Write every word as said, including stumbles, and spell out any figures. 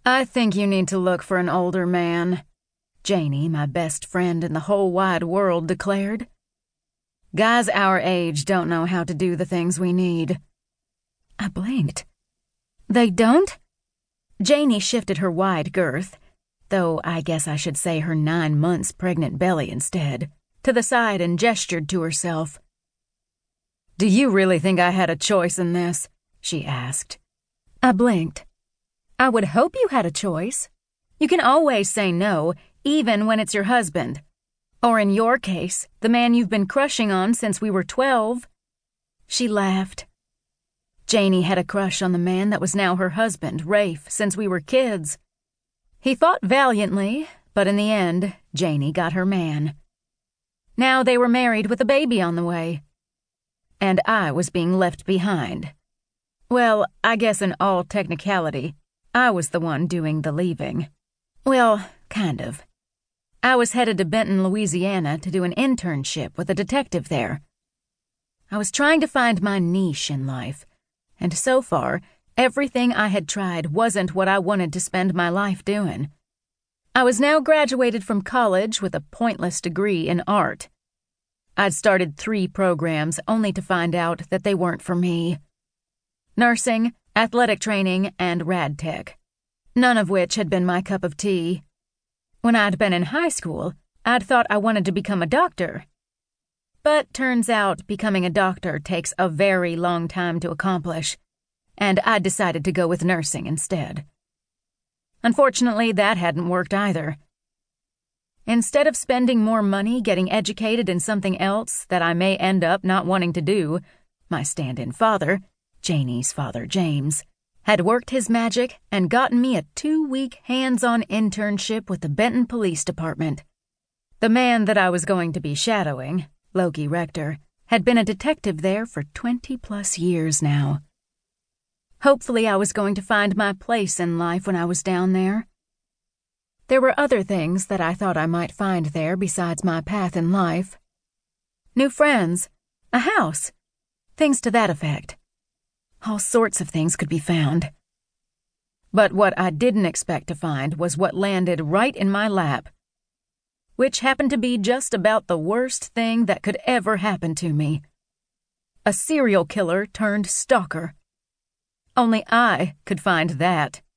I think you need to look for an older man, Janie, my best friend in the whole wide world, declared. Guys our age don't know how to do the things we need. I blinked. They don't? Janie shifted her wide girth, though I guess I should say her nine months pregnant belly instead, to the side and gestured to herself. Do you really think I had a choice in this? She asked. I blinked. I would hope you had a choice. You can always say no, even when it's your husband. Or in your case, the man you've been crushing on since we were twelve. She laughed. Janie had a crush on the man that was now her husband, Rafe, since we were kids. He fought valiantly, but in the end, Janie got her man. Now they were married with a baby on the way. And I was being left behind. Well, I guess in all technicality, I was the one doing the leaving. Well, kind of. I was headed to Benton, Louisiana to do an internship with a detective there. I was trying to find my niche in life, and so far, everything I had tried wasn't what I wanted to spend my life doing. I was now graduated from college with a pointless degree in art. I'd started three programs only to find out that they weren't for me. Nursing, athletic training, and rad tech. None of which had been my cup of tea. When I'd been in high school, I'd thought I wanted to become a doctor. But turns out becoming a doctor takes a very long time to accomplish, and I decided to go with nursing instead. Unfortunately, that hadn't worked either. Instead of spending more money getting educated in something else that I may end up not wanting to do, my stand-in father, Janie's father James, had worked his magic and gotten me a two-week hands-on internship with the Benton Police Department. The man that I was going to be shadowing, Loki Rector, had been a detective there for twenty-plus years now. Hopefully I was going to find my place in life when I was down there. There were other things that I thought I might find there besides my path in life. New friends, a house, things to that effect. All sorts of things could be found. But what I didn't expect to find was what landed right in my lap, which happened to be just about the worst thing that could ever happen to me. A serial killer turned stalker. Only I could find that.